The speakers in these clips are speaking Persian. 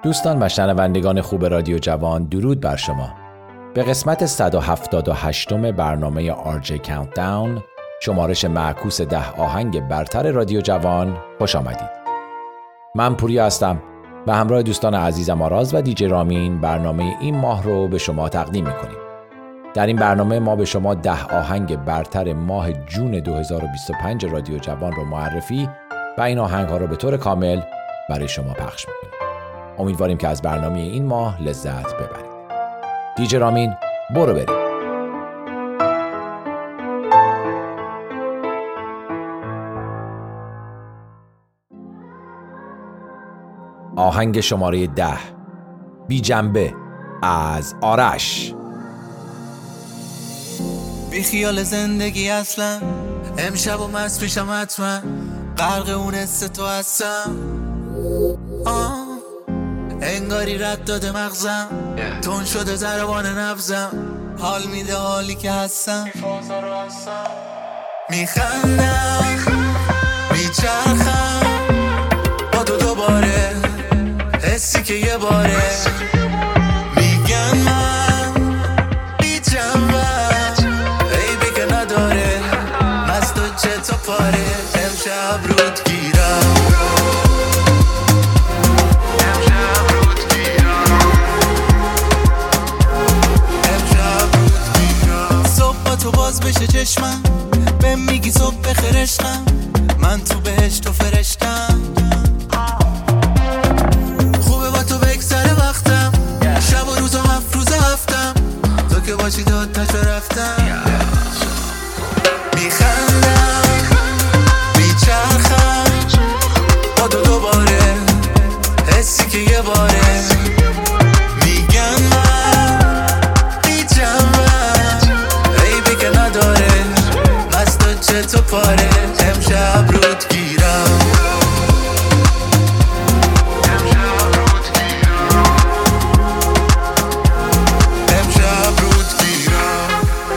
دوستان و شنوندگان خوب رادیو جوان، درود بر شما. به قسمت 178 برنامه RJ Countdown، شمارش معکوس 10 آهنگ برتر رادیو جوان، خوش آمدید. من پوریا هستم و همراه دوستان عزیزم آراز و دیجی رامین برنامه این ماه رو به شما تقدیم می‌کنیم. در این برنامه ما به شما 10 آهنگ برتر ماه جون 2025 رادیو جوان رو معرفی و این آهنگ‌ها رو به طور کامل برای شما پخش می‌کنیم. امیدواریم که از برنامه این ماه لذت ببرید. دیجی رامین، برو بریم. آهنگ شماره 10، بی جنبه از آرش. بی خیال زندگی اصلا، امشب و مست پیشم حتما، غرق اون حس تو هستم. انگاری رد داده مغزم، تون شده ضربان نبضم، حال میده حالی که هستم. میخندم میچرخم با تو دوباره، حسی که یه باره میگن من بی جنبم، عیبی که نداره، مست و چتا پاره. امشب رود گیرم، تو باز بشه چشمم، بهم میگی صبح بخیر عشقم، من تو بهشت و فرشتم. خوبه با تو بگذره وقتم، شب و روز و 7 روز هفتم، تو که باشی داد تشو رفتم. میخندم میچرخم با تو دوباره، حسی که یه باره میگن من بی جنبم، عیبی که نداره، مست و چتو پاره. امشب رود گیرم، امشب رود گیرم.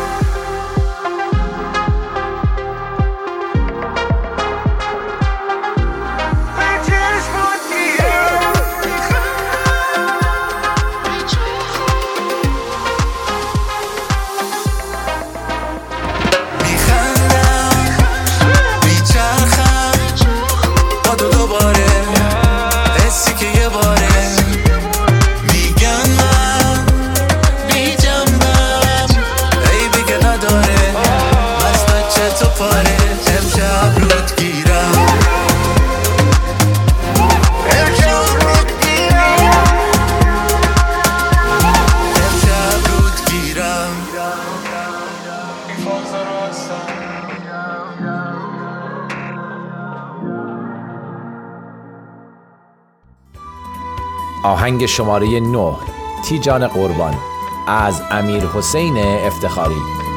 آهنگ شماره 9، تیجان قربان از امیر حسین افتخاری.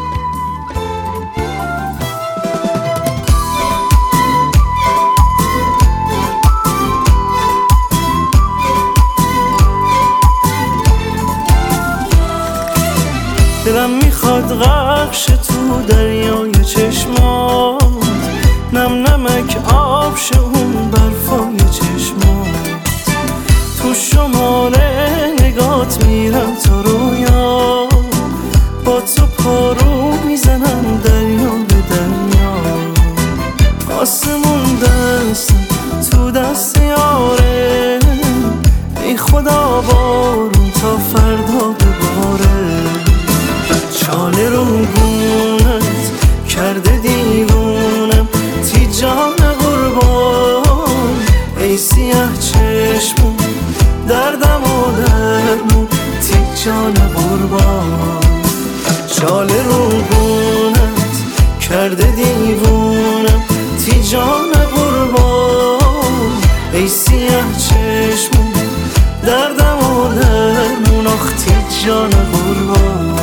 دلم میخواد غرقش تو دریای چشمات، نم نمک آب شه اون برفای چشمات، تو شمال نگات میرم تا رویا، با تو پارو میزنم دریا به دریا. آسمون دست تو دست یاره، ای خدا بارون تا فردا بباره. چاله رو گونت کرده دیوونم، تیجان قربان ای سیاه چشمون، دردم و درمون تیجان قربان. چاله رو گونت کرده دیوونم، تیجان قربان ای سیاه چشمون، دردم و درمون آخ تیجان قربان.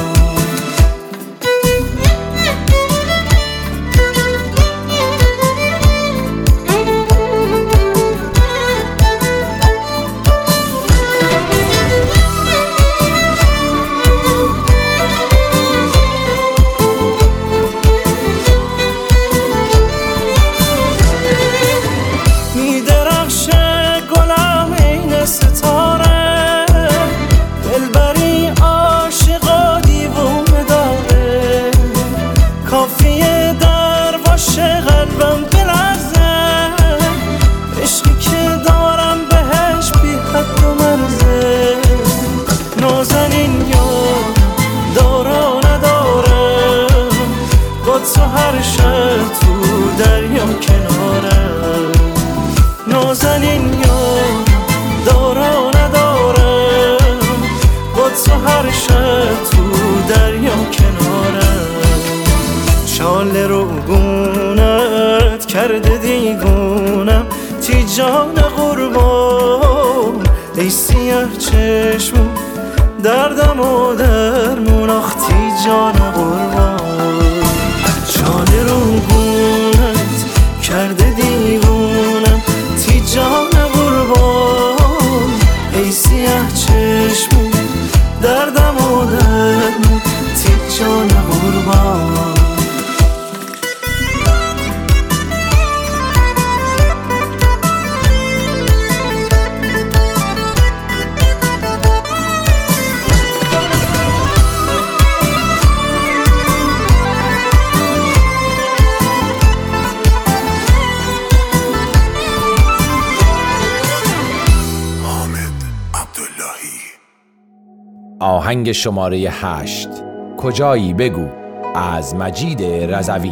میدرخشه گلم این ستاره، نازنین یارم دارا ندارم، با تو هر شب تو دریا کنارم. چاله رو گونت کرده دیگونم، تی جان قربان ای سیاه چشمون دردم و درمون، آخ تی جان قربان. چاله رو گونت کرده دیگونم، تی جان قربان ای سیاه چشمون دردم و درمون، تی جان قربان. آهنگ شماره 8 کجایی بگو از مجید رضوی.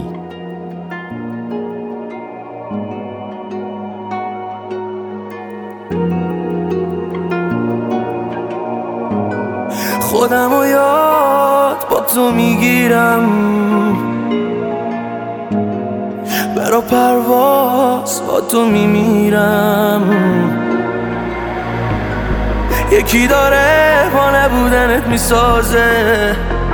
خودم و یاد با تو میگیرم، برا پرواز با تو میمیرم. یکی داره با نبودنت میسازه،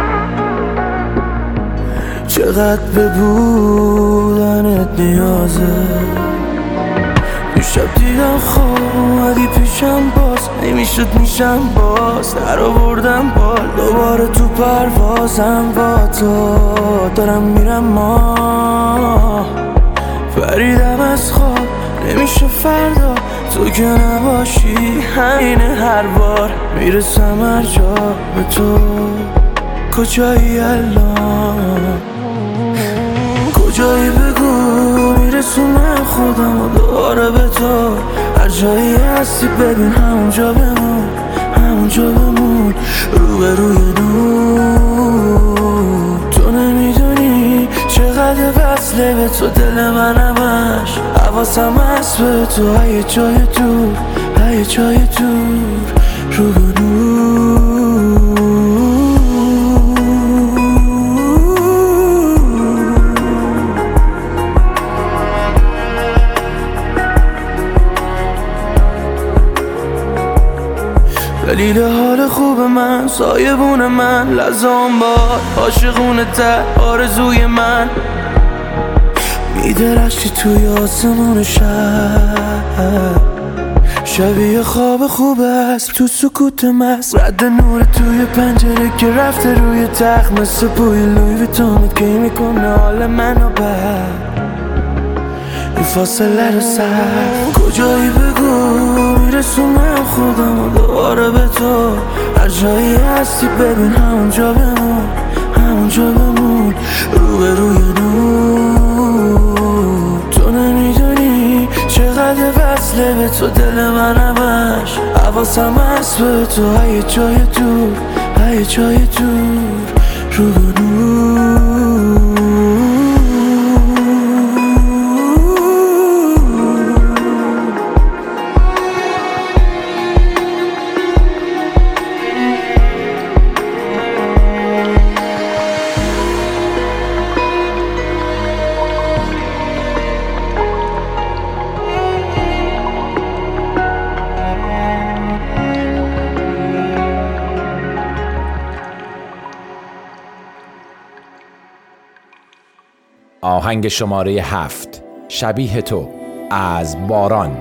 چقدر به بودنت نیازه. دیشب دیدم خوابی پیشم، باز نمیشد میشم باز، در آوردم بال دوباره تو پروازم با تو. دارم میرم ما پریدم از خواب، نمیشه فردا تو که نباشی، همینه هر بار میرسم هر جا به تو. کجایی الان کجایی بگو، میرسونم خودم و دوباره به تو. هر جایی هستی ببین همونجا بمون، همونجا بمون روبروی نور. تو نمیدونی چقدر وصله به تو دل من همش، حواسم هست به تو های جای دور، های جای دور رو به نور. دلیل حال خوب من، سایبون من، لحظه‌ام باد عاشقونه ته آرزوی من. میدرخشی توی آسمون شب، شبیه خواب خوب است تو سکوت مست. رد نور توی پنجره که رفته روی تخت، مثل بوی لوی ویتونت که میکنه حال منو بد. این فاصله رو سخت کجایی بگو، میرسونم خودم و دوباره به تو. هر جایی هستی ببین همونجا بمون، همونجا بمون روبروی نور. تو نمیدونی چقدر وصله به تو دل من همش، حواسم هست به تو های جای دور، های جای دور رو به نور. آهنگ شماره 7 شبیه تو از باران.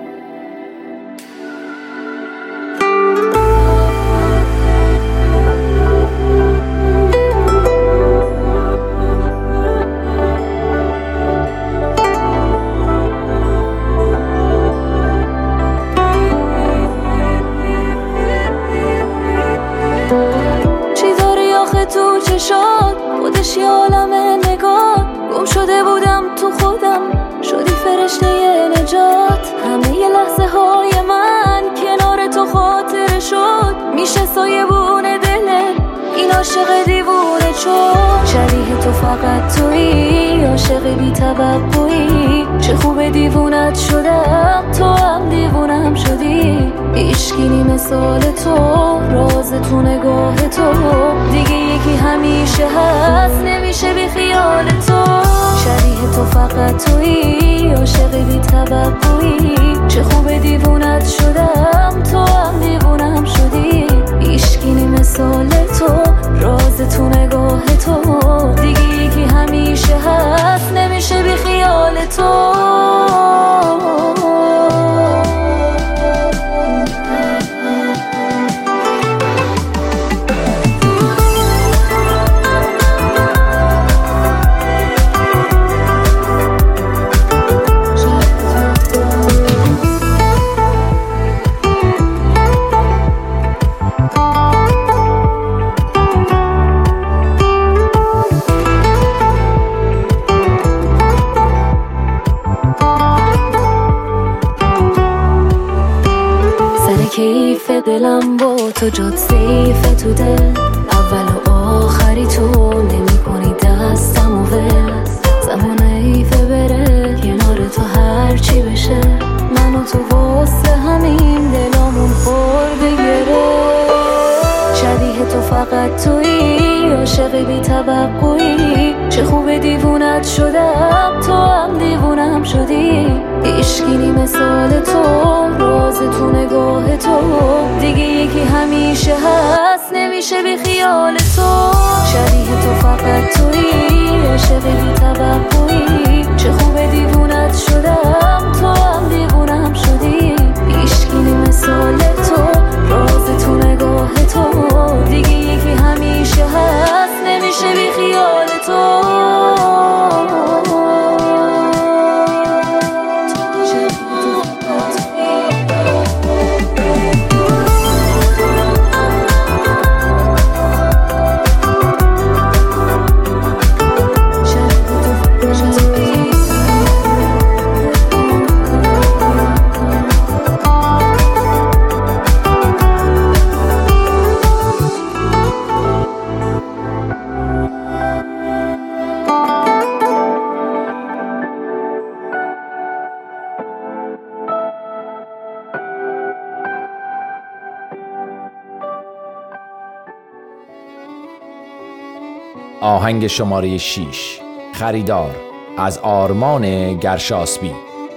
چی داری آخه تو چشات، خودش یه عالمه نگات. گم شده بودم تو خودم، شدی فرشته نجات. همه ی لحظه های من کنار تو خاطره شد، میشه سایبون دلت این عاشق دیوونه چون شبیه تو فقط تویی، عاشق بی توقعی. چه خوب دیوونت شدم، تو هم دیوونم شدی. هیچکی مثال تو، راز تو نگاه تو. دیگه یکی همیشه هست، نمیشه بی خیال تو. شبیه تو فقط تویی، عاشق بی توقعی. چه خوب دیوونت شدم، تو هم دیوونم شدی. هیچکی مثال تو، راز تو نگاه تو. دیگه یکی همیشه هست، نمیشه بی خیال تو. کیف دلم با تو جات سیف تو دل. اول و آخری تو نمی کنی دستم و ول. زمان ایفه بره کنار تو هرچی بشه. من و تو واسه همین دلامون خورده گره. شبیه تو فقط تویی، عاشق بی توقعی. چه خوب دیوونت شدم، تو هم دیوونم شدی. هیچکی مثال تو، راز تو نگاه تو. دیگه یکی همیشه هست، نمیشه بی خیال تو. شبیه تو فقط تویی، عاشق بی توقعی. چه خوب دیوونت شدم، تو هم دیوونم شدی. هیچکی مثال تو، راز تو نگاه تو. دیگه یکی همیشه هست، نمیشه بی خیال تو. آهنگ شماره 6 خریدار از آرمان گرشاسبی.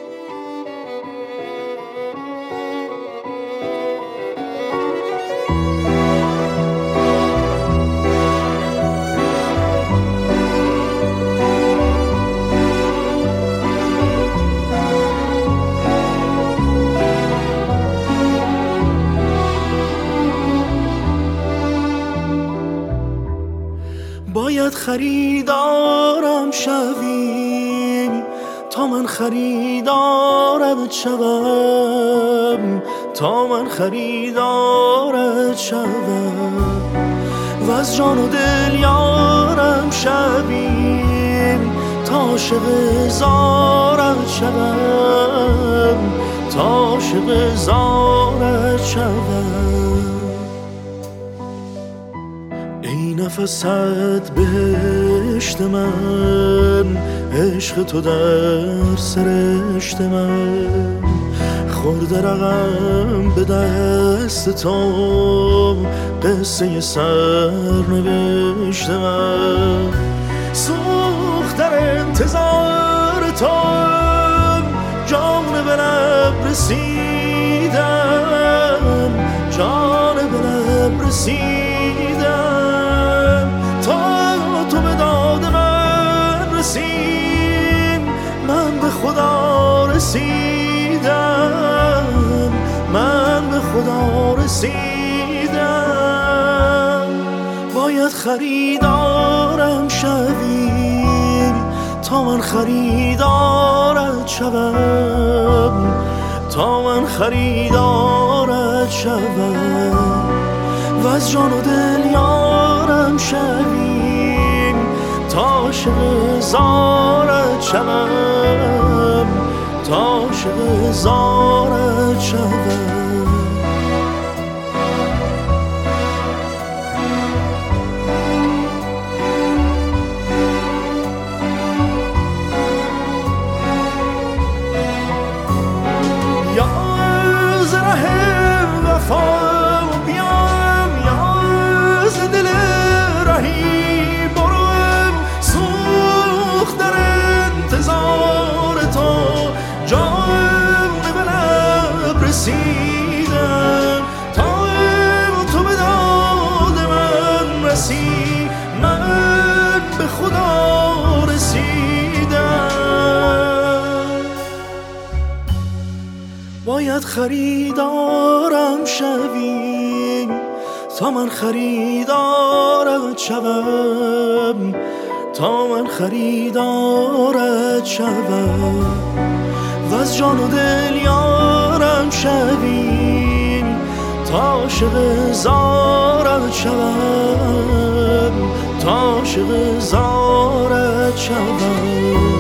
باید خریدارم شوی تا من خریدارت شوم، تا من خریدارت شوم. و از جان و دل یارم شوی تا عاشق زارت شوم، تا عاشق زارت شوم. ای نفست بهشت من، عشق تو در سرشت من. خورده رقم به دست تو، قصه سرنوشت من. سوخت در انتظار تو، جان به لب رسیدم، جان به لب رسیدم. تا تو به داد من رسید، من به خدا رسیدم، من به خدا رسیدم. باید خریدارم شوی تا من خریدارت شوم، تا من خریدارت شوم. و از جان و دل یارم شوی تا عاشق زارت شوم، تا عاشق زارت شوم. رسیدم تا تو به داد من رسی، من به خدا رسیدم. باید خریدارم شوی تا من خریدارت شوم، تا من خریدارت شوم. و از جان و دل یارم شوی تا عاشق زارت شوم، تا عاشق زارت شوم.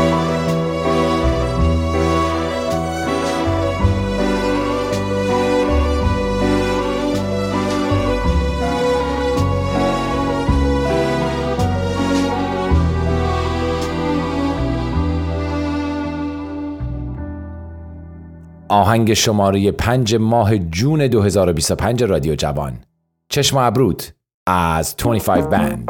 آهنگ شماره 5 ماه جون 2025 رادیو جوان، چشم ابرود از 25 بند.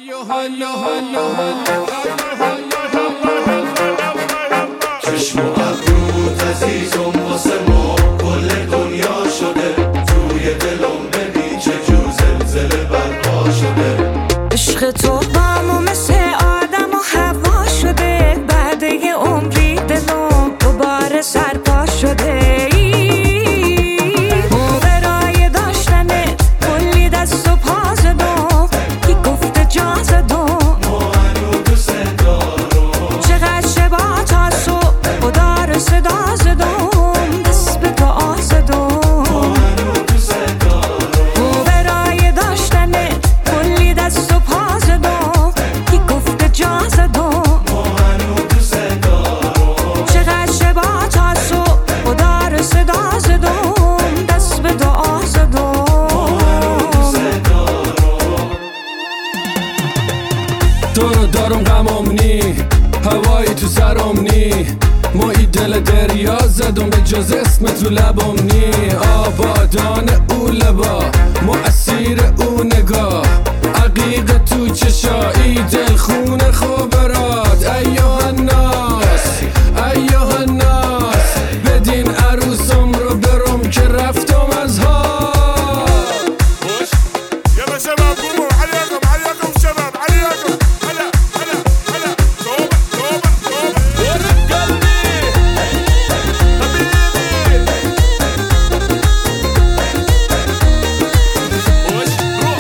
چشم ابرود عزیزم واسه ما کل دنیا شده، توی دلم ببین چه جور زلزله برپا شده. عشق تو با ما مثل آدم و هوا شده، بعد یه عمری دلم دوباره سرپا شده. برای داشتنه کلی دست و پا زدم، کی گفته جا زدم، ما هنو دوست دارم. چقدر شبا تا صبح خدا رو صدا زدم، دست به دعا زدم. ما هنو دوست دارم. برای داشتنه کلی دست و پا زدم، کی گفته جا زدم، ما هنو دوست دارم. چقدر شبا تا صبح خدا رو صدا زدم، دست به دعا زدم. تو رو دارم غمم نی، هوایی تو سرم نی، ما ای دل دریا زدم به جز اسم تو لبم نی. آبادان او لبا، ما اسیر او نگاه، عقیق تو چشایی دل خون خبرات. ایوه الناس ایوه الناس، بدین عروسم رو برم که رفتم از ها. يلا شباب قوموا عليكم عليكم شباب عليكم. هلا هلا هلا توبة توبة توبة ورد قلبي حبيبي. وش روح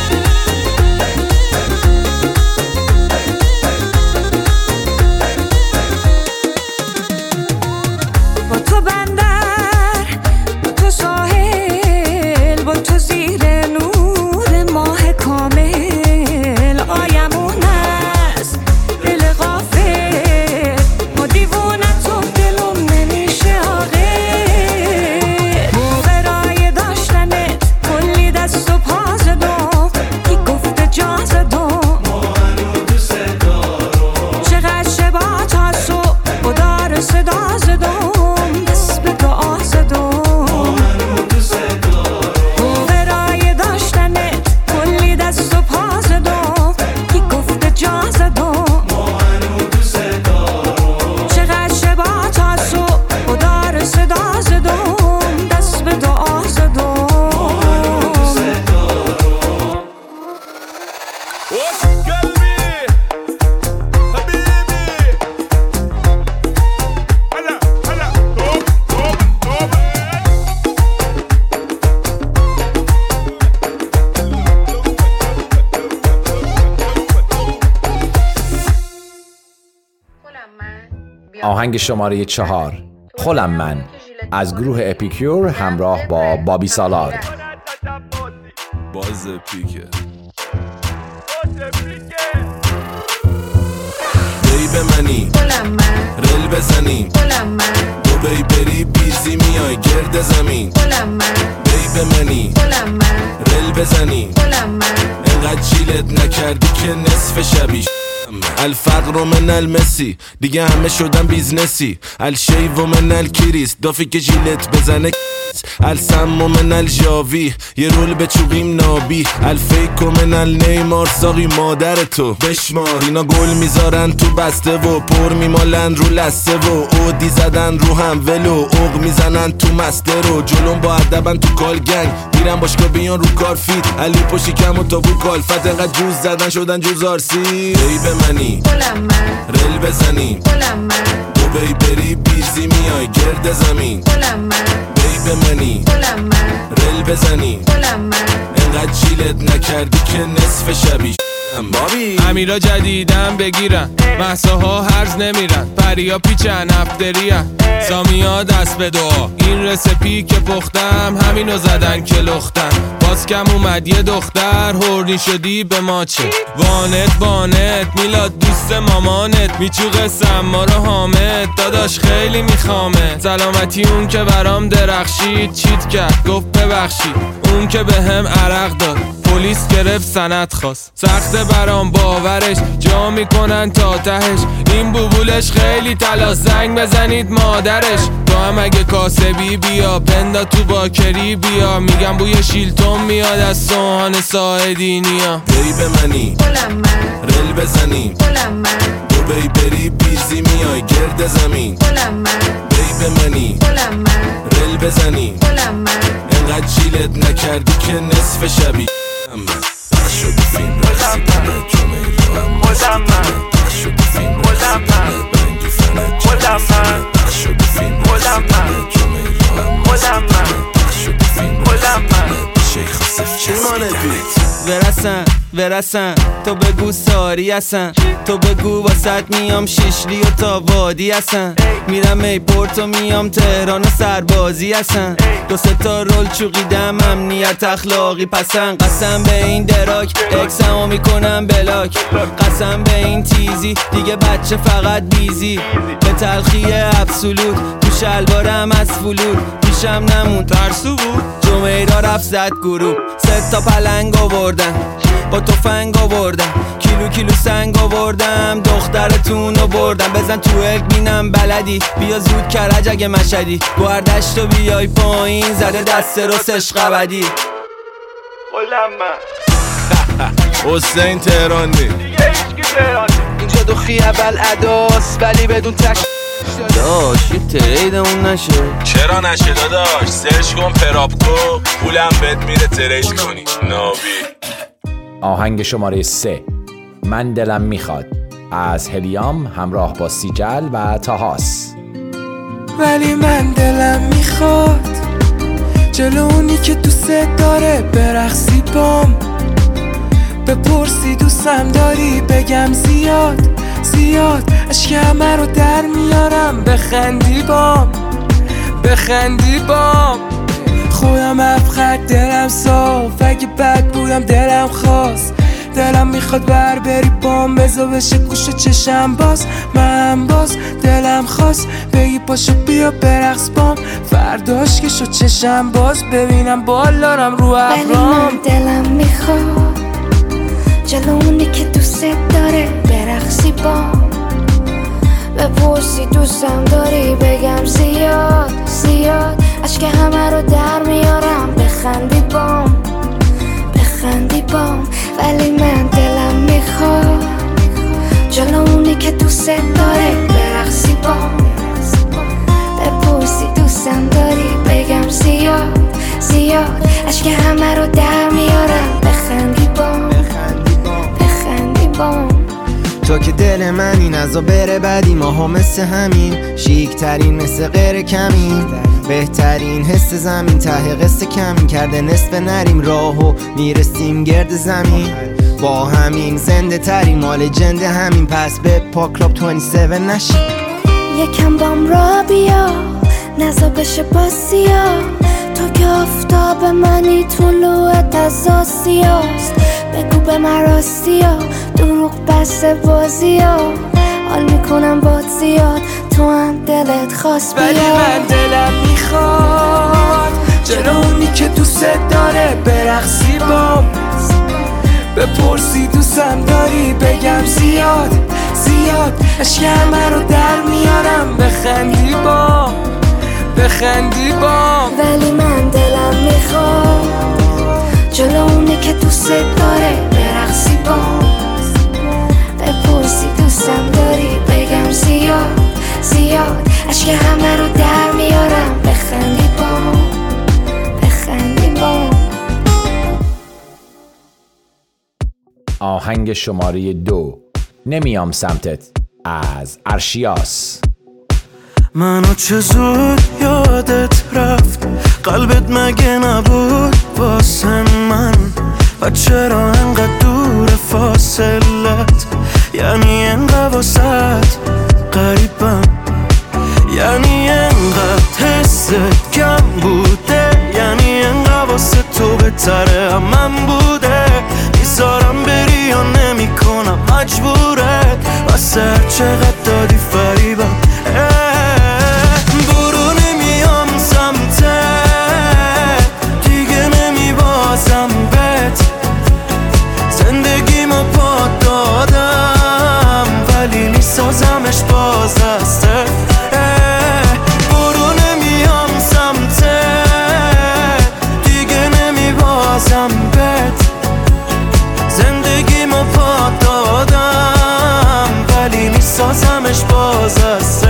با تو بندر، با تو ساحل، با تو زیر نور ماه کامل. آیمون است دل غافل، ما دیوونه تو دلم نمیشه عاقل. برای داشتنه کلی دست و پا زدم، کی گفته جا زدم، ما هنو دوست دارم. چقدر شبا تا صبح خدا رو صدا زدم، دست به دعا زدم. ما هنو دوست دارم. برای داشتنه کلی دست و پا زدم، کی گفته جا زدم، ما هنو دوست دارم. چقدر شبا تا صبح خدا رو صدا زدم، دست به دعا زدم. وش قلبي حبيبي. هلا هلا توبة توبة توبة. آهنگ شماره 4 خلم من از گروه اپیکیور همراه با بابی سالار. باز پیکه بی به منی رل بزنی، تو بی بری بیزی میای گرد زمین. بی به منی رل بزنی، انقدر جیلت نکردی که نصف شبیش. الفقر من المسی، دیگه همه شدن بیزنسی. الشیو من الکریس، دافی که جیلت بزنه السم من الجاوی یه رول به چوقیم نابی الفیک من النیمار ساقی مادر تو بشمار اینا گل میذارن تو بسته و پر میمالن رو لسته و اودی زدن رو هم ولو اوق میزنن تو مسته رو جلوم با ادبن تو کال گنگ میرن باشگاه بیان رو کار فیت علی پشی کم و تابو کالفت انقدر جوز زدن شدن جوز آرسی بیب منی رل بزنی تو بی بری بیزی میای گرد زمین بیب منی رل بزنی انقدر جیلت نکردی که نصف شبیش بابی امیرا جدیدن بگیرن محصاها هرز نمیرن پریا پیچن افتریان سامیا دست به دعا این رسپی که پختم همینو زدن که لختن باز کم اومد یه دختر هورنی شدی به ما چه وانت میلاد دوست مامانت میچوقه سما رو حامد داداش خیلی میخوامه سلامتی اون که برام درخشید چیت کرد گفت ببخشید اون که به هم عرق داد پلیس گرفت سند خواست سخته برام باورش جا میکنن تا تهش این بوبولش خیلی تلاش زنگ بزنید مادرش تو هم اگه کاسبی بیا پندا تو باکری بیا میگم بوی شیلتون میاد از سوهان ساعدینیا بیب منی رل بزنی تو بی بری بیزی میای گرد زمین بیب منی رل بزنی انقدر جیلت نکردی که نصف شبی پخش شد فیلم رقصی کنه جمعه پخش شد فیلم رقصی کنه بنگی فنه پخش شد فیلم رقصی کنه جمعه پخش شد فیلم رقصی کنه شیخ صف چسبی ورسن تو بگو ساری هستن تو بگو واسط میام شیشلی و تا وادی هستن میرم ایپورت و میام تهران و سربازی هستن دو سه تا رول چوقیدم امنیت اخلاقی پسن قسم به این دراک اکسمو میکنم بلاک قسم به این تیزی دیگه بچه فقط بیزی به تلخی ابسولوت تو شلوارم از فلوت پیشم نمون ترسو بود جمعه را رفت زد گروه سه تا پلنگ آوردن با تفنگ آوردم کیلو سنگ آوردم دخترتون رو بردم بزن تو اک بینم بلدی بیا زود کرج اگه مشدی گوهردشت و بیای پایین زده دست رو سشق بدی حسین تهرانی اینجا دو خیابل اداس ولی بدون تک داش یه ترید اون نشه چرا نشه داداش سرچ کن پراپکو پولم بهت میره ترید کنی ناوی آهنگ شماره 3 من دلم میخواد از هلیام همراه با سیجل و تاهاس ولی من دلم میخواد جلو اونی که دوست داره برقصی بام بپرسی دوستم داری بگم زیاد عشق همه رو در میارم بخندی بام خویم افخد دلم صاف اگه بد بودم دلم خواست دلم میخواد بری بام بزا بشه گوش چشم باز من باز دلم خواست بگی پاشو بیا برقص بام فرداش که شد چشم باز ببینم بالارم رو ابرام ولی من دلم میخواد جلو اونی که دوست داره برقصی بام بپرسی دوستم داری بگم زیاد عشق همه رو در میارم بخندی بام ولی من دلم میخواد جلو اونی که دوست داره برقصی بام بپرسی دوستم داری بگم زیاد عشق همه رو در میارم بخندی بام تو که دل من این ازا بره بدی ماها مثل همین شیک ترین مثل غیر کمین بهترین حس زمین ته قصه کمین کرده نصف نریم راهو میرسیم گرد زمین با همین زنده ترین مال جنده همین پس به پا کلاب 27 نشین یکم بام را بیا نزا بشه باسیا تو که آفتاب منی طلوعت از آسیاست بگو به من راستیا دروغ بس بازیا حال میکنم باد زیاد تو هم دلت خواست بیا ولی من دلم میخواد جلو اونی که دوست داره برقصی بام بپرسی دوستم داری بگم زیاد عشق همه رو در میارم بخندی بام ولی من دوست داره برقصی باز، بپرسی دوستم داری بگم زیاد زیاد، عشق همه رو در میارم بخندی با بخندی با. آهنگ شماره 2 نمیام سمتت از ارشیاس. منو چه زود یادت رفت، قلبت مگه نبود واسه من؟ و چرا انقدر دور فاصلت؟ یعنی انقدر واسط قریبم، یعنی انقدر حست کم بوده، یعنی انقدر واسه تو بهتره من بوده. میذارم بری یا نمی کنم مجبورت، واسه هر چقدر دادی فریبم. برو نمیام سمتت دیگه، نمیبازم بهت، زندگیمو پا دادم ولی میسازمش باز از برو نمیام سمتت دیگه، نمیبازم بهت، زندگیمو پا دادم ولی میسازمش باز از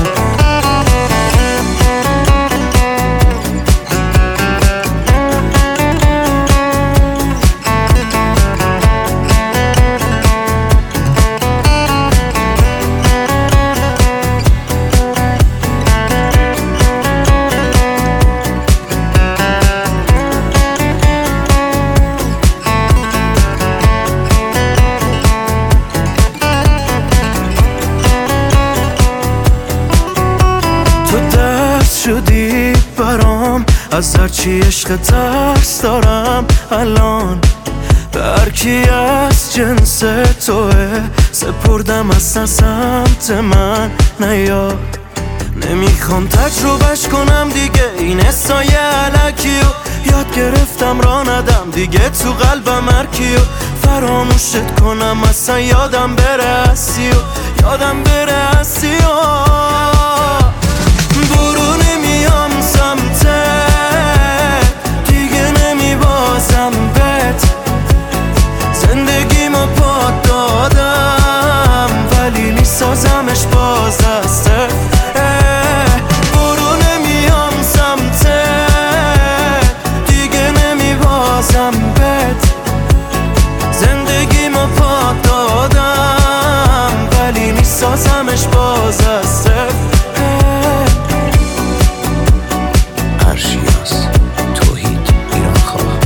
شدی برام، از هرچی عشق ترس دارم الان، به هرکی از جنس توه سپردم اصلا سمت من نیا. نمیخوام تجربهش کنم دیگه این حسای علکیو، یاد گرفتم را ندم دیگه تو قلبم هرکیو، فراموشت کنم اصلا یادم بره هستی و یادم بره هستی و. برو نمیام سمتت دیگه، نمیبازم بهت، زندگیمو پا دادم ولی میسازمش باز از برو نمیام سمتت دیگه، نمیبازم بهت، زندگیمو پا دادم ولی میسازمش باز از ارشیاس توحید ایرانخواه.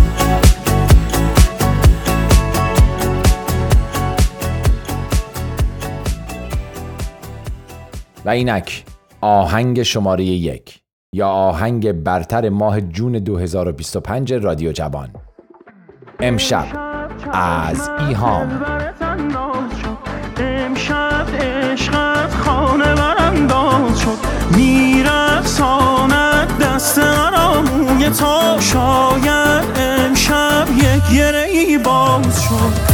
و اینک آهنگ شماره 1 یا آهنگ برتر ماه جون 2025 رادیو جوان، امشب از ایهام. امشب عشقت خانه برانداز شد، میرقصاند دست مرا موی تا، شاید امشب یک گره‌ای باز شد.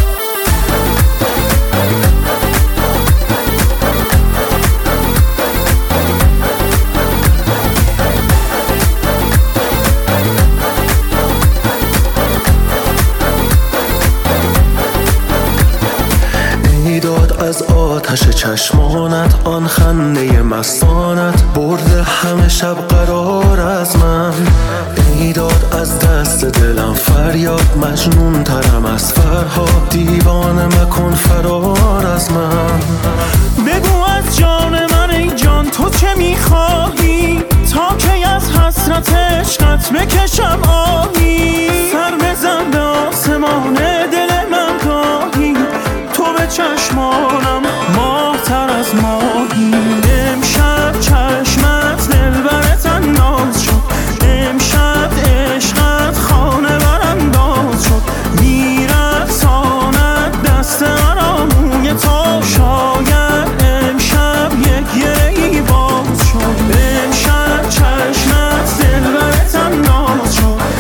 داد از آتش چشمانت، آن خنده مستانت برده همه شب قرار از من. ای داد از دست دلم فریاد، مجنون ترم از فرهاد، دیوانه مکن فرار از من. بگو از جان من ای جان تو چه میخواهی، تا کی از حسرت عشقت بکشم آهی. سر بزن به آسمان دل من گاهی، تو به چشمانم ماه تر از ماهی. امشب چشمت دلبرت انداز شد، امشب عشقت خانه برانداز شد، میرقصاند دست مرا موی تا، شاید امشب یک گره‌ای باز شد. امشب چشمت دلبرت انداز شد،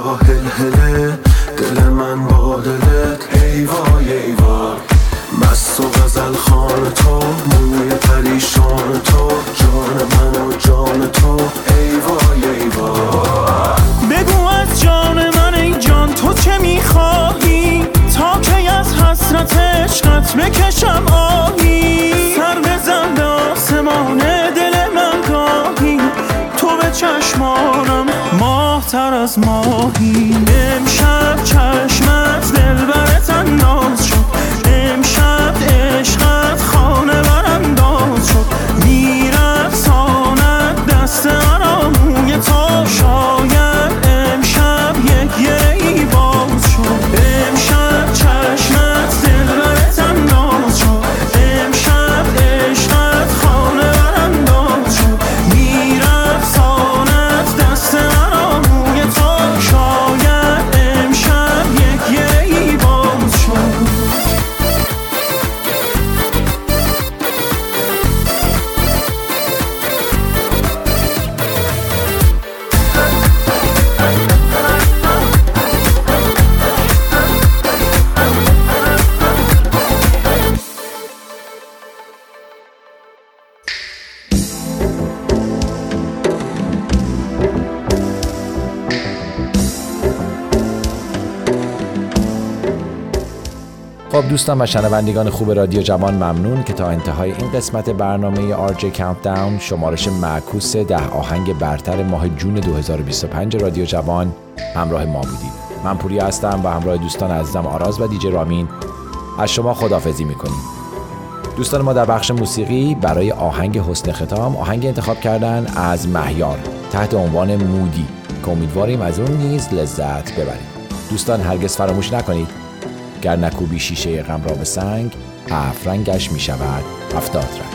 یا هلهله دل من با دلت ای وای ای وای مست و غزل خان تو موی پریشان تو جان من و جان تو ای وای ای وای بگو از جان من ای جان تو چه میخواهی تا کی از حسرت عشقت بکشم آهی سر بزن به آسمان دل من گاهی تو به چشمانم ماه تر از ماهی امشب چشمت دلبرت انداز شد امشب عشقت خانه برانداز شد میرقصاند دست آراموی تو شاید امشب یک یهی باز شد امشب چشمت دلبرت انداز شد امشب عشقت خانه برانداز شد میرقصاند دست آراموی تو شاید امشب یک یهی باز شد خب دوستان و شنوندگان خوب رادیو جوان، ممنون که تا انتهای این قسمت برنامه RJ Countdown شمارش معکوس 10 آهنگ برتر ماه جون 2025 رادیو جوان همراه ما بودید. من پوریا هستم و همراه دوستان عزیزم آراز و دیجی رامین از شما خداحافظی میکنیم. دوستان ما در بخش موسیقی برای آهنگ حسن ختام آهنگ انتخاب کردن از مهیار تحت عنوان مودی که امیدواریم از اون نیز لذت ببرید. دوستان هرگز فراموش نکنید گر نکوبی شیشه غم را به سنگ 7 رنگش می شود 70 رنگ.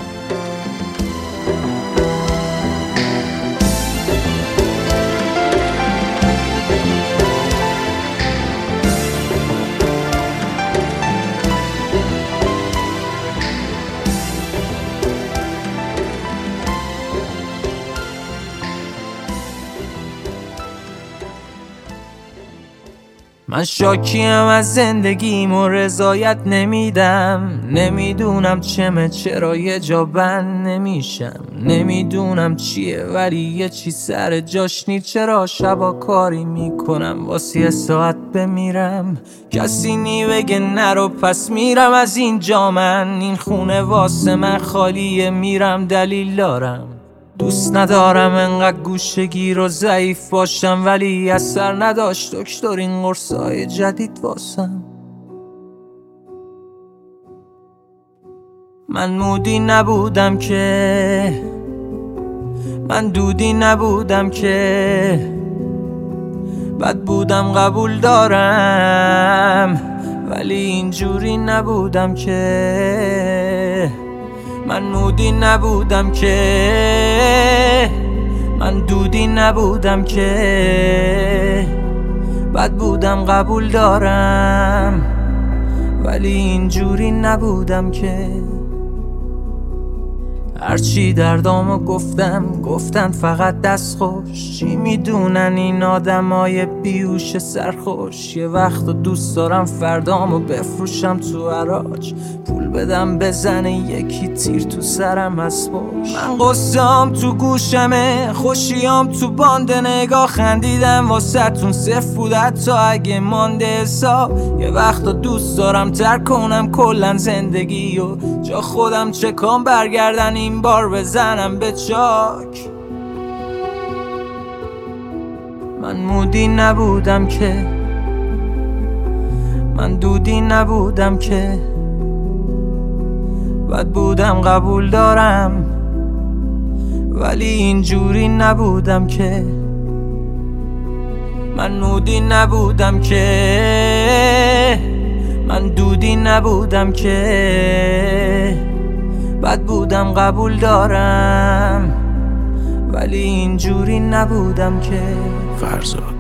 من شاکیم از زندگیم و رضایت نمیدم نمیدونم چرا یه جا بند نمیشم نمیدونم چیه ولی یه چی سر جاش نی چرا شبا کاری میکنم واسه یه ساعت بمیرم کسی نی بگه نرو پس میرم از اینجا من این خونه واسه من خالیه میرم دلیل دارم دوست ندارم انقدر گوشگیر و ضعیف باشم ولی اثر نداشت دکتر این قرصای جدید واسم من مودی نبودم که من دودی نبودم که بد بودم قبول دارم ولی اینجوری نبودم که من مودی نبودم که من دودی نبودم که بد بودم قبول دارم ولی اینجوری نبودم که هرچی دردامو گفتن فقط دست خوش چی میدونن این آدمای بیوش سرخوش یه وقت دوست دارم فردامو بفروشم تو حراج پول بدم بزنه یکی تیر تو سرم از پشت من قصه‌ام تو گوشمه خوشیام تو باند نگاه خندیدم واسه تون صفر بود حتی اگه مانده حساب یه وقت دوست دارم ترک کنم کلن زندگی و جا خودم چکام برگردن این بار بزنم به چاک من مودی نبودم که من دودی نبودم که بد بودم قبول دارم ولی اینجوری نبودم که من مودی نبودم که من دودی نبودم که بد بودم قبول دارم ولی اینجوری نبودم که فرزاد